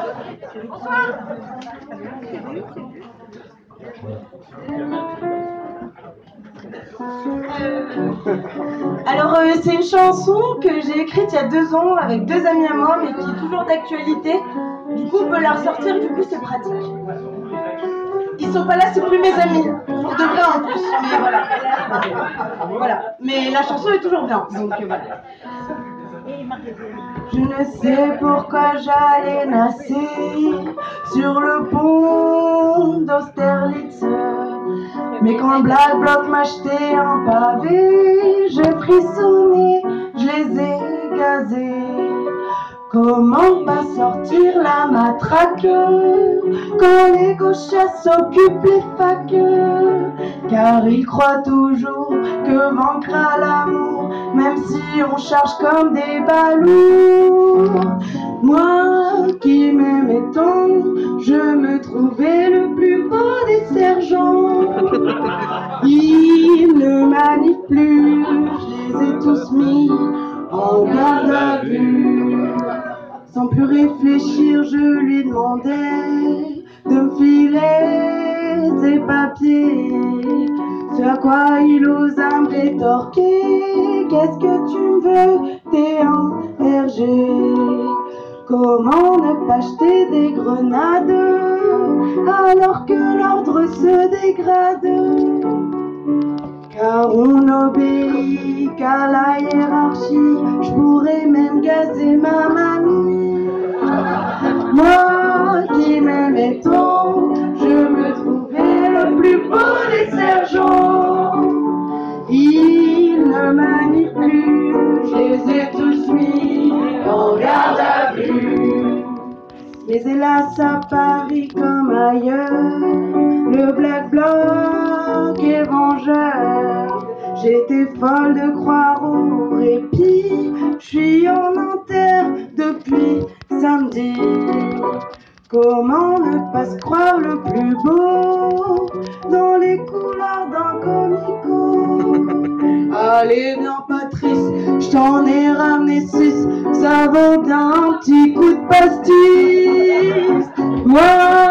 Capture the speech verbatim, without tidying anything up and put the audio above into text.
Alors, euh, c'est une chanson que j'ai écrite il y a deux ans avec deux amis à moi, mais qui est toujours d'actualité. Du coup, on peut la ressortir, du coup, c'est pratique. Ils sont pas là, c'est plus mes amis. Pour de vrai en plus, mais voilà. Voilà. Mais la chanson est toujours bien, donc euh, voilà. Je ne sais pourquoi j'allais nasser sur le pont d'Austerlitz. Mais quand le Black Bloc m'a jeté en pavé, j'ai frissonné, je les ai gazés. Comment pas sortir la matraque quand les gauchas s'occupent les facs? Car ils croient toujours que vaincra l'amour, même si on charge comme des balourds. Moi qui m'aimais tant, je me trouvais le plus beau des sergents. Ils ne manient plus, je les ai tous mis en garde à vue. Sans plus réfléchir, je lui demandais de me filer ses papiers. Ce à quoi il osa me rétorquer: qu'est-ce que tu me veux, t'es un R G. Comment ne pas jeter des grenades alors que l'ordre se dégrade? Car on n'obéit qu'à la hiérarchie, je pourrais même gazer ma mamie. Moi qui m'aimais tant, je me trouvais le plus beau des sergents. Ils ne manient plus, je les ai tous mis en garde à vue. Mais hélas à Paris comme ailleurs, le Black Bloc est vengeur. J'étais folle de croire au répit, je suis en enterre depuis samedi. Comment ne pas se croire le plus beau dans les couloirs d'un comico? Allez viens Patrice, je t'en ai ramené six, ça vaut bien un petit coup de pastis. Moi